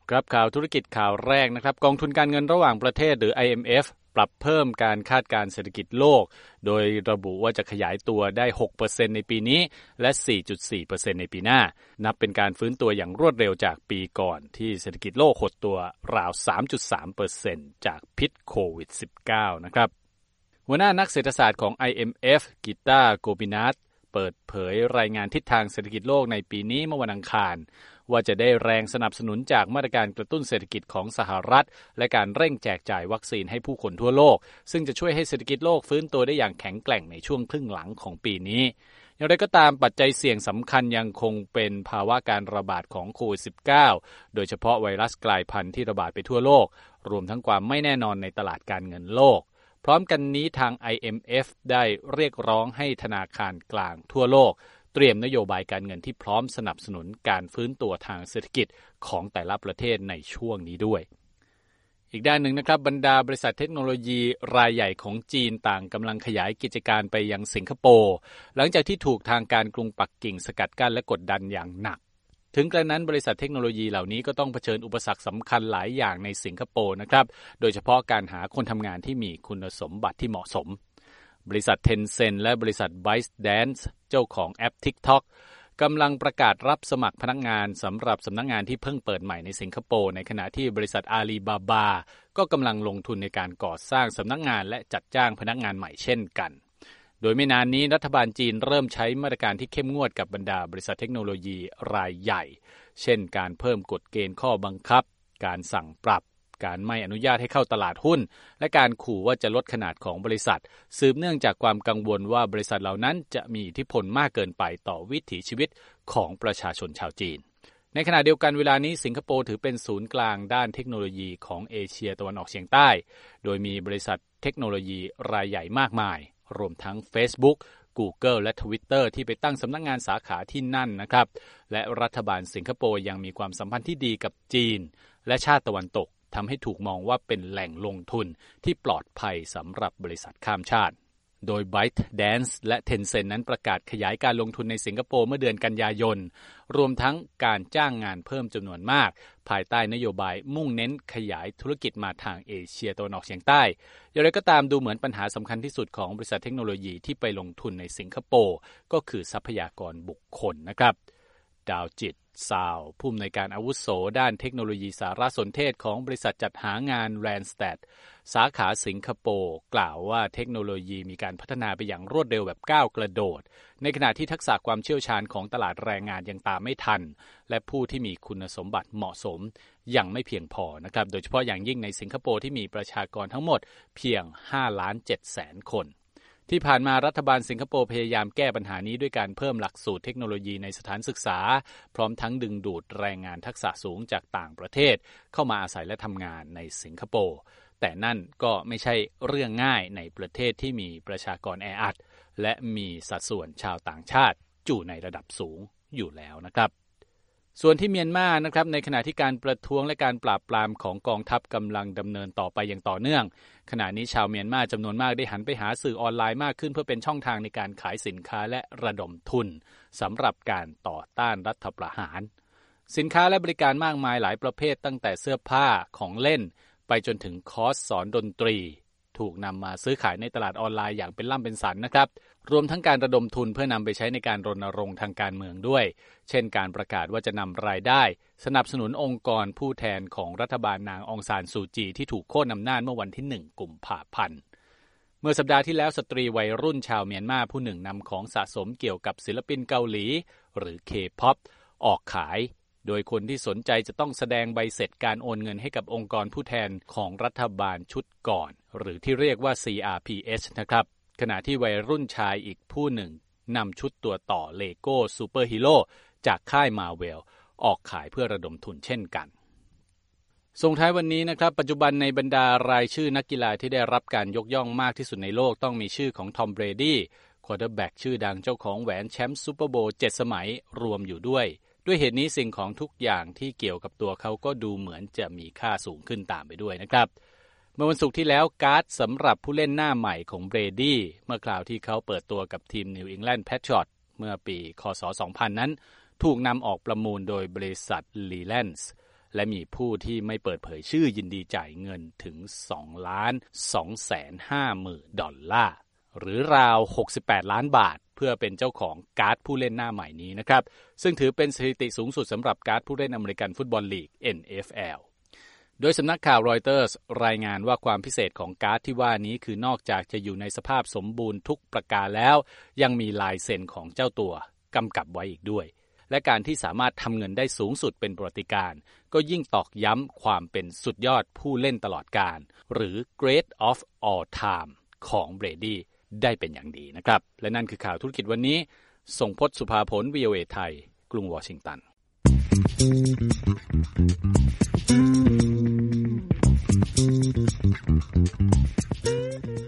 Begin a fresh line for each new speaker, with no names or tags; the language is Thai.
ครับข่าวธุรกิจข่าวแรกนะครับกองทุนการเงินระหว่างประเทศหรือ IMF ปรับเพิ่มการคาดการณ์เศรษฐกิจโลกโดยระบุว่าจะขยายตัวได้ 6% ในปีนี้และ 4.4% ในปีหน้านับเป็นการฟื้นตัวอย่างรวดเร็วจากปีก่อนที่เศรษฐกิจโลกหดตัวราว 3.3% จากพิษโควิด -19 นะครับหัวหน้านักเศรษฐศาสตร์ของ IMF กิตาโกบินัทเปิดเผยรายงานทิศทางเศรษฐกิจโลกในปีนี้เมื่อวันอังคารว่าจะได้แรงสนับสนุนจากมาตรการกระตุ้นเศรษฐกิจของสหรัฐและการเร่งแจกจ่ายวัคซีนให้ผู้คนทั่วโลกซึ่งจะช่วยให้เศรษฐกิจโลกฟื้นตัวได้อย่างแข็งแกร่งในช่วงครึ่งหลังของปีนี้อย่างไรก็ตามปัจจัยเสี่ยงสำคัญยังคงเป็นภาวะการระบาดของโควิด -19 โดยเฉพาะไวรัสกลายพันธุ์ที่ระบาดไปทั่วโลกรวมทั้งความไม่แน่นอนในตลาดการเงินโลกพร้อมกันนี้ทาง IMF ได้เรียกร้องให้ธนาคารกลางทั่วโลกเตรียมนโยบายการเงินที่พร้อมสนับสนุนการฟื้นตัวทางเศรษฐกิจของแต่ละประเทศในช่วงนี้ด้วยอีกด้านหนึ่งนะครับบรรดาบริษัทเทคโนโลยีรายใหญ่ของจีนต่างกำลังขยายกิจการไปยังสิงคโปร์หลังจากที่ถูกทางการกรุงปักกิ่งสกัดกั้นและกดดันอย่างหนักถึงกระนั้นบริษัทเทคโนโลยีเหล่านี้ก็ต้องเผชิญอุปสรรคสำคัญหลายอย่างในสิงคโปร์นะครับโดยเฉพาะการหาคนทำงานที่มีคุณสมบัติที่เหมาะสมบริษัท Tencent และบริษัท ByteDance เจ้าของแอป TikTok กำลังประกาศรับสมัครพนักงานสำหรับสำนักงานที่เพิ่งเปิดใหม่ในสิงคโปร์ในขณะที่บริษัทอาลีบาบาก็กำลังลงทุนในการก่อสร้างสำนักงานและจัดจ้างพนักงานใหม่เช่นกันโดยไม่นานนี้รัฐบาลจีนเริ่มใช้มาตรการที่เข้มงวดกับบรรดาบริษัทเทคโนโลยีรายใหญ่เช่นการเพิ่มกฎเกณฑ์ข้อบังคับการสั่งปรับการไม่อนุญาตให้เข้าตลาดหุ้นและการขู่ว่าจะลดขนาดของบริษัทสืบเนื่องจากความกังวลว่าบริษัทเหล่านั้นจะมีอิทธิพลมากเกินไปต่อวิถีชีวิตของประชาชนชาวจีนในขณะเดียวกันเวลานี้สิงคโปร์ถือเป็นศูนย์กลางด้านเทคโนโลยีของเอเชียตะวันออกเฉียงใต้โดยมีบริษัทเทคโนโลยีรายใหญ่มากมายรวมทั้ง Facebook Google และ Twitter ที่ไปตั้งสำนักงานสาขาที่นั่นนะครับและรัฐบาลสิงคโปร์ยังมีความสัมพันธ์ที่ดีกับจีนและชาติตะวันตกทำให้ถูกมองว่าเป็นแหล่งลงทุนที่ปลอดภัยสำหรับบริษัทข้ามชาติโดย ByteDance และ Tencent นั้นประกาศขยายการลงทุนในสิงคโปร์เมื่อเดือนกันยายนรวมทั้งการจ้างงานเพิ่มจำนวนมากภายใต้นโยบายมุ่งเน้นขยายธุรกิจมาทางเอเชียตะวันออกเฉียงใต้อย่างไรก็ตามดูเหมือนปัญหาสำคัญที่สุดของบริษัทเทคโนโลยีที่ไปลงทุนในสิงคโปร์ก็คือทรัพยากรบุคคลนะครับดาวจิตซาวผู้อำนวยการอาวุโสด้านเทคโนโลยีสารสนเทศของบริษัทจัดหางาน Randstad สาขาสิงคโปร์กล่าวว่าเทคโนโลยีมีการพัฒนาไปอย่างรวดเร็วแบบก้าวกระโดดในขณะที่ทักษะความเชี่ยวชาญของตลาดแรงงานยังตามไม่ทันและผู้ที่มีคุณสมบัติเหมาะสมยังไม่เพียงพอนะครับโดยเฉพาะอย่างยิ่งในสิงคโปร์ที่มีประชากรทั้งหมดเพียง 5,700,000 คนที่ผ่านมารัฐบาลสิงคโปร์พยายามแก้ปัญหานี้ด้วยการเพิ่มหลักสูตรเทคโนโลยีในสถานศึกษาพร้อมทั้งดึงดูดแรงงานทักษะสูงจากต่างประเทศเข้ามาอาศัยและทำงานในสิงคโปร์แต่นั่นก็ไม่ใช่เรื่องง่ายในประเทศที่มีประชากรแออัดและมีสัดส่วนชาวต่างชาติอยู่ในระดับสูงอยู่แล้วนะครับส่วนที่เมียนมานะครับในขณะที่การประท้วงและการปราบปรามของกองทัพกำลังดำเนินต่อไปอย่างต่อเนื่องขณะนี้ชาวเมียนมาจำนวนมากได้หันไปหาสื่อออนไลน์มากขึ้นเพื่อเป็นช่องทางในการขายสินค้าและระดมทุนสำหรับการต่อต้านรัฐประหารสินค้าและบริการมากมายหลายประเภทตั้งแต่เสื้อผ้าของเล่นไปจนถึงคอร์สสอนดนตรีถูกนำมาซื้อขายในตลาดออนไลน์อย่างเป็นล่ำเป็นสันนะครับรวมทั้งการระดมทุนเพื่อนำไปใช้ในการรณรงค์ทางการเมืองด้วยเช่นการประกาศว่าจะนำรายได้สนับสนุนองค์กรผู้แทนของรัฐบาลนางองซานซูจีที่ถูกโค่นอำนาจเมื่อวันที่1 กุมภาพันธ์เมื่อสัปดาห์ที่แล้วสตรีวัยรุ่นชาวเมียนมาผู้หนึ่งนำของสะสมเกี่ยวกับศิลปินเกาหลีหรือ K-POP ออกขายโดยคนที่สนใจจะต้องแสดงใบเสร็จการโอนเงินให้กับองค์กรผู้แทนของรัฐบาลชุดก่อนหรือที่เรียกว่า CRPH นะครับขณะที่วัยรุ่นชายอีกผู้หนึ่งนำชุดตัวต่อเลโก้ซูเปอร์ฮีโร่จากค่ายมาเวลออกขายเพื่อระดมทุนเช่นกันส่งท้ายวันนี้นะครับปัจจุบันในบรรดารายชื่อนักกีฬาที่ได้รับการยกย่องมากที่สุดในโลกต้องมีชื่อของทอมเบรดี้ควอเตอร์แบ็กชื่อดังเจ้าของแหวนแชมป์ซูเปอร์โบว์7 สมัยรวมอยู่ด้วยเหตุนี้สิ่งของทุกอย่างที่เกี่ยวกับตัวเขาก็ดูเหมือนจะมีค่าสูงขึ้นตามไปด้วยนะครับเมื่อวันศุกร์ที่แล้วการ์ดสำหรับผู้เล่นหน้าใหม่ของเบรดี้เมื่อคราวที่เขาเปิดตัวกับทีมนิวอิงแลนด์แพทริอตส์เมื่อปีคศ 2000 นั้นถูกนำออกประมูลโดยบริษัทลีแลนส์และมีผู้ที่ไม่เปิดเผยชื่อยินดีจ่ายเงินถึง$2,250,000 หรือราว68ล้านบาทเพื่อเป็นเจ้าของการ์ดผู้เล่นหน้าใหม่นี้นะครับซึ่งถือเป็นสถิติสูงสุดสำหรับการ์ดผู้เล่นอเมริกันฟุตบอลลีก NFL โดยสำนักข่าวรอยเตอร์สรายงานว่าความพิเศษของการ์ดที่ว่านี้คือนอกจากจะอยู่ในสภาพสมบูรณ์ทุกประการแล้วยังมีลายเซ็นของเจ้าตัวกำกับไว้อีกด้วยและการที่สามารถทำเงินได้สูงสุดเป็นประวัติการณ์ก็ยิ่งตอกย้ำความเป็นสุดยอดผู้เล่นตลอดกาลหรือ Great of All Time ของเบรดี้ได้เป็นอย่างดีนะครับและนั่นคือข่าวธุรกิจวันนี้ส่งพจน์สุภาผล VOA ไทยกรุงวอชิงตัน